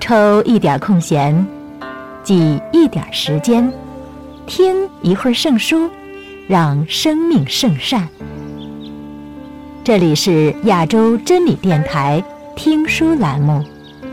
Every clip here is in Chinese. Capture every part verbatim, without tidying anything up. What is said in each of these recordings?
抽一点空闲，挤一点时间，听一会儿圣书，让生命圣善。这里是亚洲真理电台听书栏目。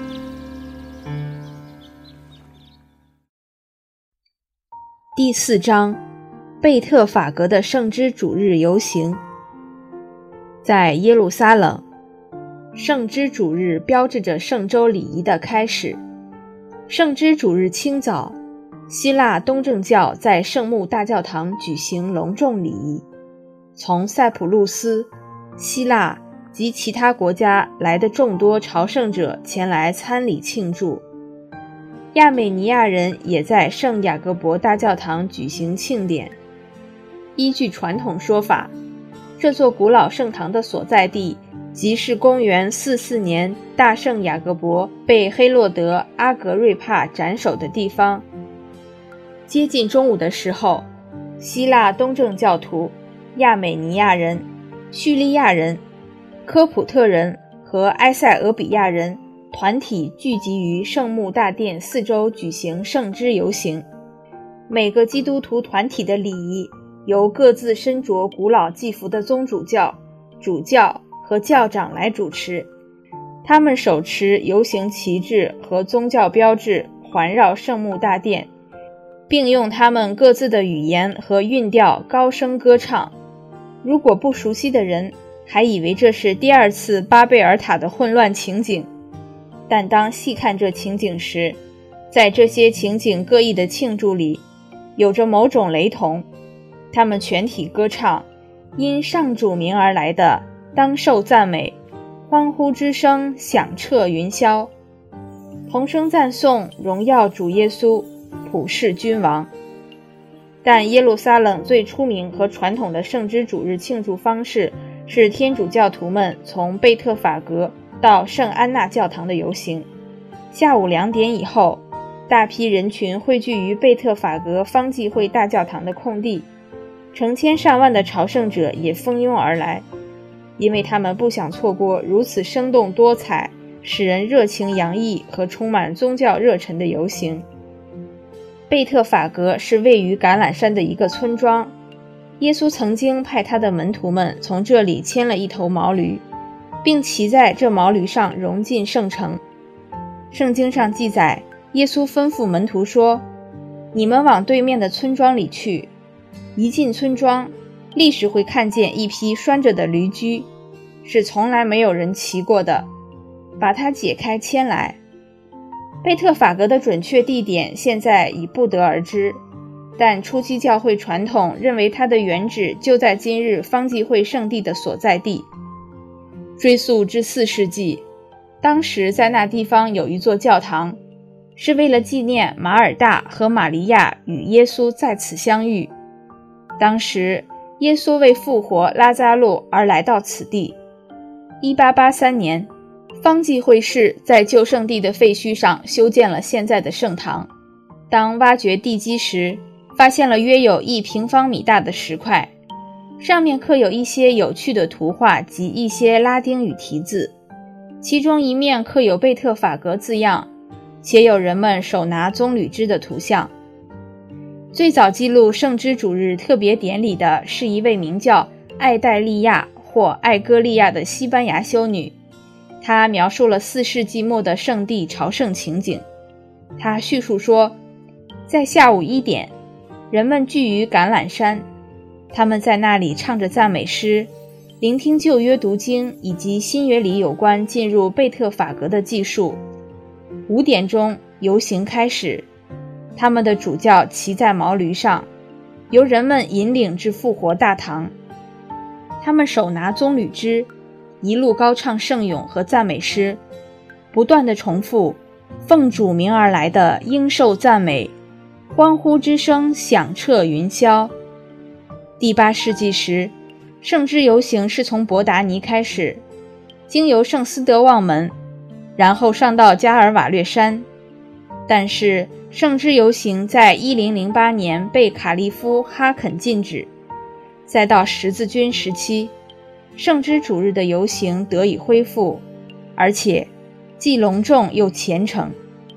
第四章，贝特法格的圣之主日游行。在耶路撒冷，圣之主日标志着圣周礼仪的开始。圣之主日清早，希腊东正教在圣母大教堂举行隆重礼仪，从塞浦路斯、希腊及其他国家来的众多朝圣者前来参礼庆祝。亚美尼亚人也在圣雅各伯大教堂举行庆典。依据传统说法，这座古老圣堂的所在地即是公元四四年大圣雅各伯被黑落德阿格瑞帕斩首的地方。接近中午的时候，希腊东正教徒、亚美尼亚人、叙利亚人、科普特人和埃塞俄比亚人团体聚集于圣母大殿四周举行圣之游行。每个基督徒团体的礼仪由各自身着古老祭服的宗主教、主教和教长来主持，他们手持游行旗帜和宗教标志环绕圣母大殿，并用他们各自的语言和韵调高声歌唱。如果不熟悉的人还以为这是第二次巴贝尔塔的混乱情景，但当细看这情景时，在这些情景各异的庆祝里有着某种雷同。他们全体歌唱因上主名而来的当受赞美，欢呼之声响彻云霄，同声赞颂荣耀主耶稣，普世君王。但耶路撒冷最出名和传统的圣之主日庆祝方式是天主教徒们从贝特法格到圣安娜教堂的游行。下午两点以后，大批人群汇聚于贝特法格方济会大教堂的空地，成千上万的朝圣者也蜂拥而来，因为他们不想错过如此生动多彩、使人热情洋溢和充满宗教热忱的游行。贝特法格是位于橄榄山的一个村庄，耶稣曾经派他的门徒们从这里牵了一头毛驴，并骑在这毛驴上融进圣城。圣经上记载，耶稣吩咐门徒说：“你们往对面的村庄里去。”一进村庄，立时会看见一匹拴着的驴驹，是从来没有人骑过的，把它解开牵来。贝特法格的准确地点现在已不得而知，但初期教会传统认为它的原址就在今日方济会圣地的所在地。追溯至四世纪，当时在那地方有一座教堂，是为了纪念马尔大和玛利亚与耶稣在此相遇。当时耶稣为复活拉扎路而来到此地。一八八三年，方济会士在旧圣地的废墟上修建了现在的圣堂。当挖掘地基时，发现了约有一平方米大的石块，上面刻有一些有趣的图画及一些拉丁语题字，其中一面刻有贝特法格字样，且有人们手拿棕榈枝的图像。最早记录圣之主日特别典礼的是一位名叫艾黛利亚或艾戈利亚的西班牙修女，她描述了四世纪末的圣地朝圣情景。她叙述说，在下午一点，人们聚于橄榄山，他们在那里唱着赞美诗，聆听旧约读经以及新约里有关进入贝特法格的记述。五点钟，游行开始，他们的主教骑在毛驴上，由人们引领至复活大堂。他们手拿棕榈枝，一路高唱圣咏和赞美诗，不断地重复奉主名而来的应受赞美，欢呼之声响彻云霄。第八世纪时，圣之游行是从伯达尼开始，经由圣斯德旺门，然后上到加尔瓦略山。但是圣之游行在一零零八年被卡利夫哈肯禁止，再到十字军时期，圣之主日的游行得以恢复，而且既隆重又虔诚。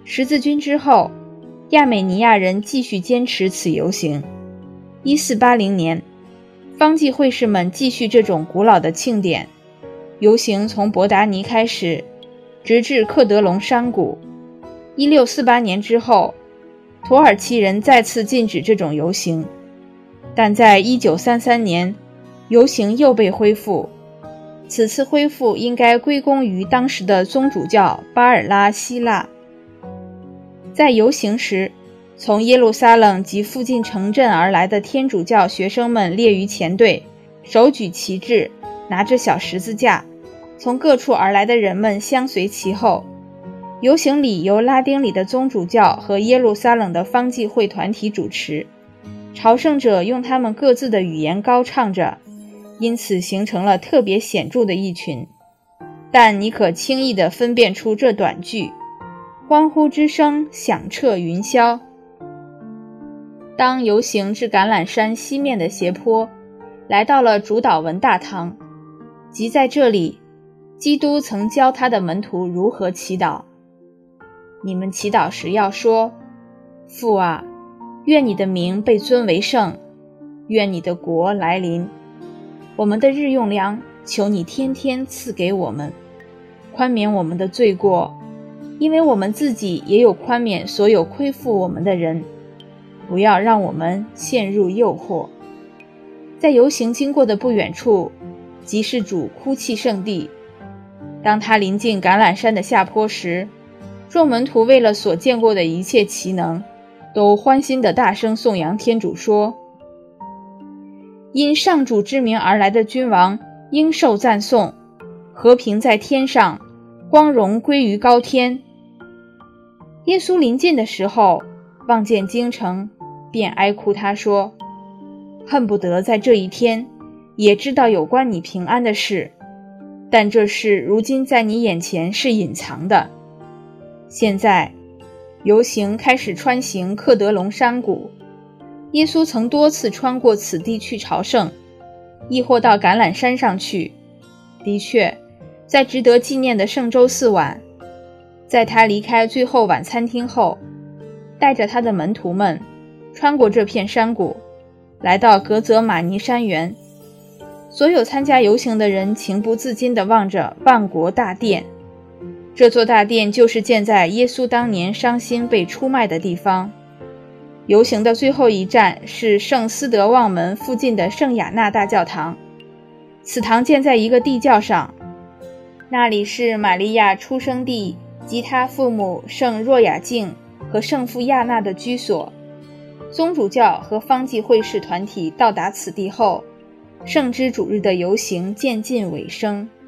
十字军之后，亚美尼亚人继续坚持此游行。一四八零年，方济会士们继续这种古老的庆典，游行从博达尼开始，直至克德隆山谷。一六四八年之后，土耳其人再次禁止这种游行，但在一九三三年，游行又被恢复。此次恢复应该归功于当时的宗主教巴尔拉希腊。在游行时，从耶路撒冷及附近城镇而来的天主教学生们列于前队，手举旗帜，拿着小十字架，从各处而来的人们相随其后。游行里由拉丁里的宗主教和耶路撒冷的方济会团体主持，朝圣者用他们各自的语言高唱着，因此形成了特别显著的一群。但你可轻易地分辨出这短句，欢呼之声响彻云霄。当游行至橄榄山西面的斜坡，来到了主祷文大堂，即在这里，基督曾教他的门徒如何祈祷。你们祈祷时要说：父啊，愿你的名被尊为圣，愿你的国来临。我们的日用粮，求你天天赐给我们，宽免我们的罪过，因为我们自己也有宽免所有亏负我们的人，不要让我们陷入诱惑。在游行经过的不远处，即是主哭泣圣地。当他临近橄榄山的下坡时，众门徒为了所见过的一切奇能，都欢欣地大声颂扬天主，说：因上主之名而来的君王应受赞颂，和平在天上，光荣归于高天。耶稣临近的时候，望见京城，便哀哭他说：恨不得在这一天也知道有关你平安的事，但这事如今在你眼前是隐藏的。现在游行开始穿行克德隆山谷，耶稣曾多次穿过此地去朝圣，亦或到橄榄山上去。的确，在值得纪念的圣周四晚，在他离开最后晚餐厅后，带着他的门徒们穿过这片山谷，来到格泽玛尼山园。所有参加游行的人情不自禁地望着万国大殿，这座大殿就是建在耶稣当年伤心被出卖的地方。游行的最后一站是圣斯德旺门附近的圣雅纳大教堂，此堂建在一个地窖上，那里是玛利亚出生地及她父母圣若雅敬和圣父亚纳的居所。宗主教和方济会士团体到达此地后，圣之主日的游行渐近尾声。